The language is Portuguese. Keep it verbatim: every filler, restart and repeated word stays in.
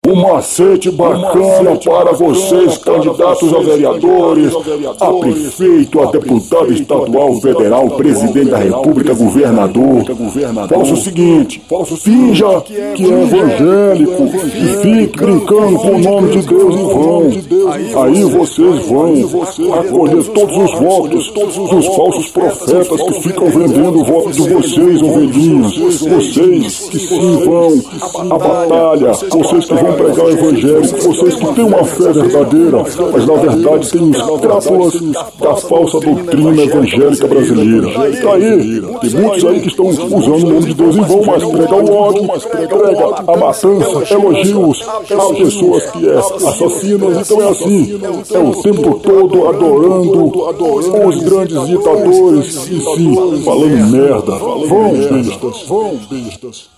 um macete bacana para vocês, candidatos a vereadores, a prefeito, a deputado estadual, federal, presidente da república, governador. Faça o seguinte, finja que é evangélico e fique brincando com o nome de Deus em vão. Aí vocês vão acolher todos os votos dos falsos profetas que ficam vendendo o voto de vocês, ovelhinhas. Vocês que sim vão à batalha, vocês que vão pregar o evangelho, vocês que têm uma fé verdadeira, mas na verdade têm escrápulas da falsa doutrina evangélica brasileira. Tá aí, tem muitos aí que estão usando o nome de Deus em vão, mas prega o ódio, prega a matança, elogios às pessoas que é assassinas. Então é assim, é o tempo todo adorando os grandes ditadores e sim, falando merda. Vão, bestas, vão, bestas.